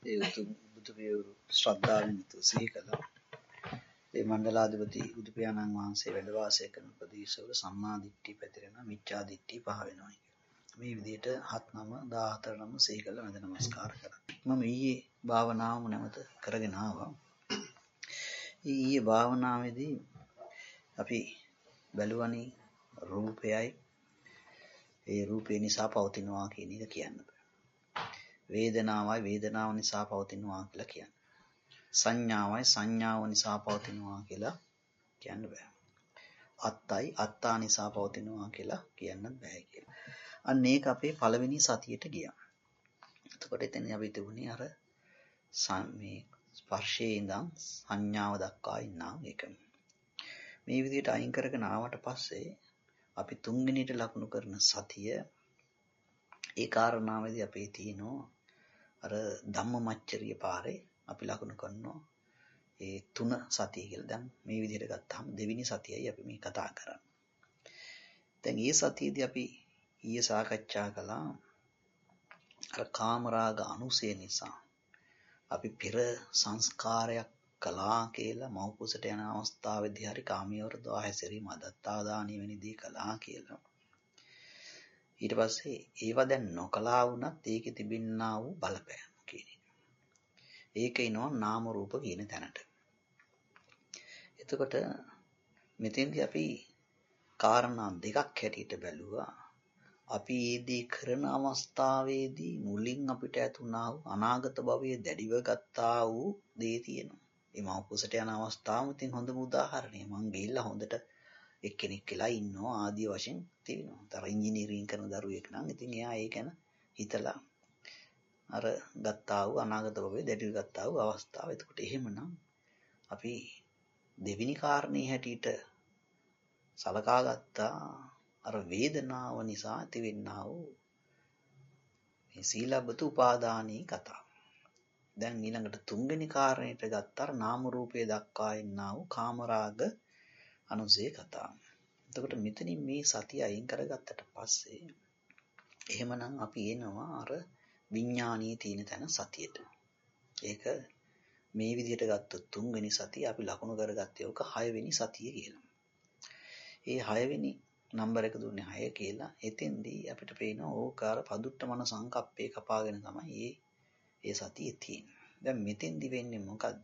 ඒ උතුම් බුදු පියවරු ශ්‍රද්ධාවෙන් සිහි කළා. ඒ මණ්ඩලාධිපති බුදු පියාණන් වහන්සේ වැඩ වාසය කරන ප්‍රදේශවල සම්මා දිට්ඨිය පැතිරෙන මිච්ඡා දිට්ඨිය පහ වෙනවා. මේ විදිහට 7 9 14 9 සිහි කළ වැඳ නමස්කාර කරා. මම ඊයේ භාවනාවම නැවත කරගෙන ආවා. ඊයේ භාවනාවේදී අපි බැලුවනේ රූපයයි ඒ රූපේ නිසා පවතිනවා කියන එක කියන්න බෑ. වේදනාවයි වේදනාව නිසා පවතිනවා කියලා කියන්න. සංඥාවයි සංඥාව නිසා පවතිනවා කියලා කියන්න බෑ. අත්තයි අත්තා නිසා පවතිනවා කියලා කියන්න බෑ කියලා. අන්න ඒක අපේ පළවෙනි සතියට ගියා. එතකොට එතන අපි තිබුණේ අර මේ ස්පර්ශයේ ඉඳන් සංඥාව දක්වා ඉන්නා එක. මේ විදිහට අයින් කරගෙන ආවට පස්සේ අපි තුන්වෙනිට ලකුණු කරන සතිය ඒ කාරණාවේදී අපේ තියෙනවා අර ධම්මමච්චරිය පාරේ අපි ලකුණු කරනවා ඒ 3 සතිය කියලා. දැන් මේ විදිහට ගත්තාම දෙවෙනි සතියයි අපි මේ කතා කරන්නේ. දැන් මේ සතියේදී අපි ඊයේ සාකච්ඡා කළා අර කාමරාග අනුසය නිසා අපි පෙර සංස්කාරයක් කළා කියලා මව්කුසට යන අවස්ථාවේදී හරි කාමියවරදවා හැසිරීම අදත්තාදානිය වෙන දේ කළා කියලා. ඊට පස්සේ ඒව දැන් නොකලා වුණත් ඒකේ තිබෙනා වූ බලපෑම කියන එක. ඒක එනවා නාම රූප කියන තැනට. එතකොට මෙතෙන්දී අපි කාරණා දෙකක් හැටියට බැලුවා. අපි ඊදී කරන අවස්ථාවේදී මුලින් අපිට ඇතුණා වූ අනාගත භවයේ දැඩිව ගත්තා වූ දේ තියෙනවා. මේ මව්කුසට යන අවස්ථාවම ඉතින් හොඳම උදාහරණය. මං ගිහිල්ලා හොඳට එක්කෙනෙක් කියලා ඉන්නවා ආදී වශයෙන් තියෙනවා. තර ඉංජිනේරින් කරන දරුවෙක් නම් ඉතින් එයා ඒක ගැන හිතලා අර ගත්තා වූ අනාගත භවයේ දැඩිව ගත්තා වූ අවස්ථාව. එතකොට එහෙමනම් අපි දෙවෙනි කාරණේ හැටියට සලකා ගත්තා අර වේදනාව නිසා ඇතිවෙනා වූ මේ සීලබ්බත උපාදානී කතාව. දැන් ඊළඟට තුන්වෙනි කාරණේට ගත්තාර නාම රූපයේ දක්වා ඉන්නා වූ කාමරාග අනුසය කතාව. එතකොට මෙතනින් මේ සතිය අයින් කරගත්තට පස්සේ එහෙමනම් අපි එනවා අර විඥානීය තියෙන තැන සතියට. ඒක මේ විදිහට ගත්තොත් තුන්වෙනි සතිය අපි ලකුණු කරගත්තේ ඔක 6 වෙනි සතිය කියලා. ඒ 6 වෙනි නම්බර එක දුන්නේ 6 කියලා. එතෙන්දී අපිට පේනවා ඕකාර පදුට්ට මන සංකප්පේ කපාගෙන තමයි ඒ සතියේ තියෙන්නේ. දැන් මෙතෙන්දි වෙන්නේ මොකද්ද?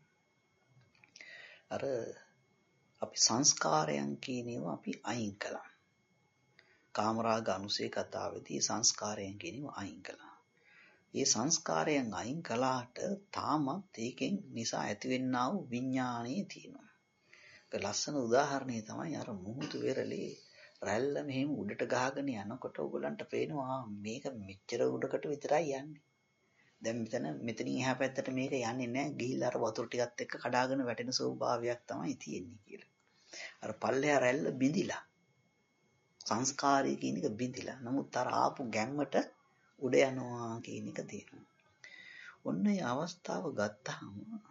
අර අපි සංස්කාරයන් කියන ඒවා අපි අයින් කළා. කාමරාග අනුසය කතාවේදී සංස්කාරයන් කියන ඒවා අයින් කළා. මේ සංස්කාරයන් අයින් කළාට තාමත් ඒකෙන් නිසා ඇතිවෙනා වූ විඥානීය තියෙනවා. ඒක ලස්සන උදාහරණය තමයි අර මුහුදු වෙරළේ රැල්ල මෙහෙම උඩට ගහගෙන යනකොට ඔයගලන්ට පේනවා මේක මෙච්චර උඩකට විතරයි යන්නේ. දැන් මෙතනින් එහා පැත්තට මේක යන්නේ නැහැ. ගිහිල්ලා අර වතුර ටිකත් එක්ක කඩාගෙන වැටෙන ස්වභාවයක් තමයි තියෙන්නේ කියලා. අර පල්ලෙහා රැල්ල බිඳිලා සංස්කාරය කියන එක බිඳිලා. නමුත් අර ආපු ගැම්මට උඩ යනවා කියන එක තියෙනවා. ඔන්න ඒ අවස්ථාව ගත්තාම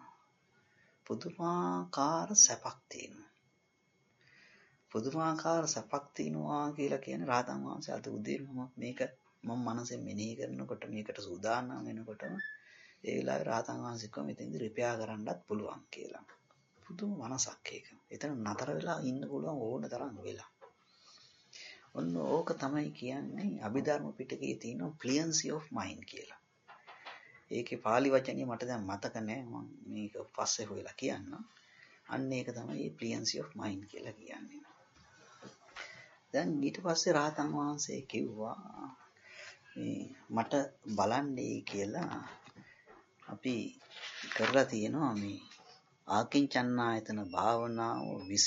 පුදුමාකාර සැපක් තියෙනවා. පුදුමාකාර සැපක් තියෙනවා කියලා කියන්නේ රහතන් වහන්සේ අද උදේ මම මනසෙන් මෙනෙහි කරනකොට මේකට සූදානම් වෙනකොටම ඒ වෙලාවේ රහතන් වහන්සේ කිව්වා මෙතෙන්දි රිපෙයාර් කරන්නත් පුළුවන් කියලා. පුදුම මනසක් ඒක. එතන නතර වෙලා ඉන්න පුළුවන් ඕන තරම් වෙලා. ඔන්න ඕක තමයි කියන්නේ අභිධර්ම පිටකයේ තියෙන ෆ්ලුයන්සි ඔෆ් මයින්ඩ් කියලා. ඒකේ පාලි වචනේ මට දැන් මතක නැහැ. මම මේක පස්සේ හොයලා කියන්නම්. අන්න ඒක තමයි ෆ්ලුයන්සි ඔෆ් මයින්ඩ් කියලා කියන්නේ. දැන් ඊට පස්සේ රහතන් වහන්සේ කිව්වා මට බලන්නේ කියලා අපි කරලා තියෙනවා මේ ආකින්චන්නායතන භාවනාව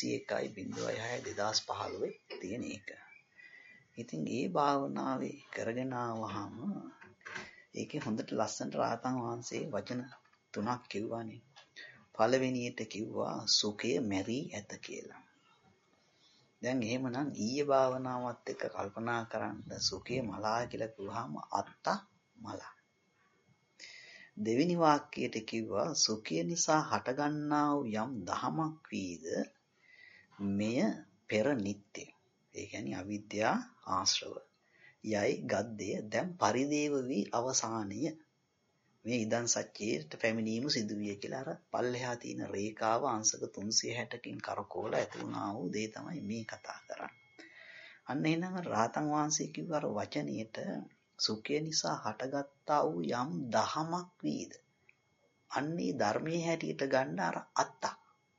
21.06.2015 තියෙන එක. ඉතින් ඒ භාවනාවේ කරගෙන ආවහම ඒකේ හොඳට ලස්සනට රහතන් වහන්සේ වචන 3ක් කිව්වානේ. පළවෙනියට කිව්වා සුඛය මෙරි ඇත කියලා. දැන් එහෙමනම් ඊයේ භාවනාවත් එක්ක කල්පනා කරන්න සුඛය මලා කියලා කිව්වහම අත්ත මලා. දෙවෙනි වාක්‍යයට කිව්වා සුඛය නිසා හටගන්නා වූ යම් දහමක් වීද මෙය පෙර නිත්‍ය. ඒ කියන්නේ අවිද්‍යා ආශ්‍රව. යයි ගද්දය දැන් පරිදේව වී අවසානය මේ ඉදන් සත්‍යයට පැමිණීම සිදු විය කියලා අර පල්ලෙහා තියෙන රේඛාව අංශක 360කින් කරකවලා ඇති වුණා වූ දේ තමයි මේ කතා කරන්නේ. අන්න එහෙනම් රාතන් වහන්සේ කිව්ව අර වචනේට සුඛය නිසා හටගත්තා වූ යම් දහමක් වීද අන්නේ ධර්මයේ හැටියට ගන්න අර අත්තා.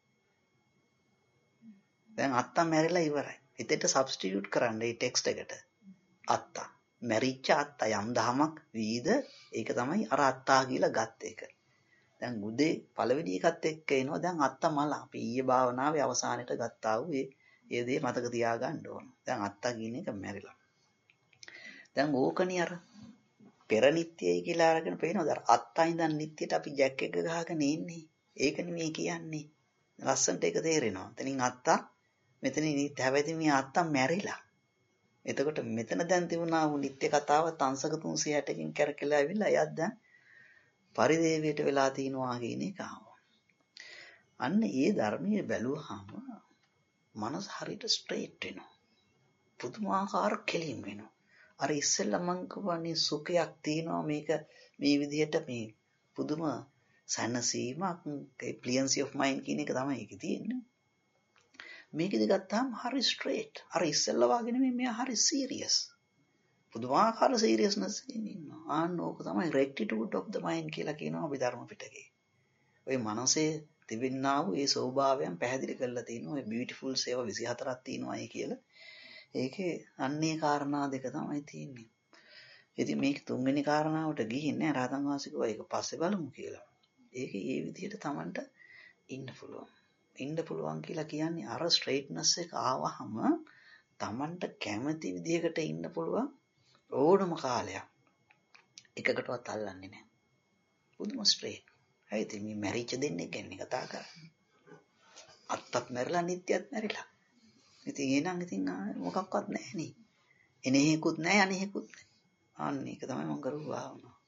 දැන් අත්තා මැරිලා ඉවරයි. එතෙට සබ්ස්ටිටියුට් කරන්න මේ ටෙක්ස්ට් එකට අත්තා. මැරිච්ච අත්තා යම් දහමක් වීද ඒක තමයි අර අත්තා කියලා ගත්ත එක. දැන් උදේ පළවෙනි එකත් එක්ක එනවා දැන් අත්තා මල. අපි ඊයේ භාවනාවේ අවසානයේට ගත්තා වූ ඒ දේ මතක තියාගන්න ඕන. දැන් අත්තා කියන එක මැරිලා. දැන් ඕකනේ අර පෙර නිට්ටයයි කියලා අරගෙන පේනවද? අර අත්තා ඉඳන් නිට්ටයට අපි ජැක් එක ගහගෙන ඉන්නේ. ඒකනේ මේ කියන්නේ. ලස්සනට ඒක තේරෙනවා. එතනින් අත්තා මෙතනින් නිට්ට. හැබැයි මේ අත්තා මැරිලා. එතකොට මෙතන දැන් තිබුණා වූ නිත්‍ය කතාව තංශක 360කින් කරකලා ඇවිල්ලා එයත් දැන් පරිදේවයට වෙලා තිනවා කියන එක ආවා. අන්න ඒ ධර්මයේ බැලුවාම මනස හරියට ස්ට්‍රේට් වෙනවා. පුදුමාකාර කෙලින් වෙනවා. අර ඉස්සෙල්ලා මං කියවනේ සුඛයක් තියෙනවා මේක මේ විදිහට මේ පුදුම සැනසීමක් ඒ ක්ලියරන්සි ඔෆ් මයින්ඩ් කියන එක තමයි ඒකේ තියෙන්නේ. මේකෙදි ගත්තාම හරි ස්ට්‍රේට්. අර ඉස්සෙල්ලා වගේ නෙමෙයි මෙයා හරි සීරියස්. පුදුමාකාර සීරියස්නස් එකකින් ඉන්නවා. ඕක තමයි rectitude of the mind කියලා කියනවා අපි ධර්ම පිටකේ. ওই මනසේ තිබෙනා වූ ඒ ස්වභාවයන් පැහැදිලි කරලා තියෙනවා. ඔය beautiful සේව 24ක් තියෙනවායි කියලා. ඒකේ අන්නේ කාරණා දෙක තමයි තියෙන්නේ. ඉතින් මේක තුන්වෙනි කාරණාවට ගිහින් නෑ රහතන් වහන්සේ කිව්වා ඒක පස්සේ බලමු කියලා. ඒකේ ඒ විදිහට Tamanට ඉන්න පුළුවන්. ඉන්න පුළුවන් කියලා කියන්නේ අර ස්ට්‍රේට්නස් එක ආවහම Tamanට කැමති විදිහකට ඉන්න පුළුවන් ඕනම කාලයක්. එකකටවත් අල්ලන්නේ නැහැ. පුදුම ස්ට්‍රේට්. හරිද? මේ මැරිච්ච දෙන්නේ ගැන කතා කරන්නේ. අත්තත් මැරිලා නිත්‍යත් මැරිලා. ඉතින් එහෙනම් ඉතින් මොකක්වත් නැහැ නේ. එනේකුත් නැහැ අනේකුත් නැහැ. අන්න ඒක තමයි මම කරුවා.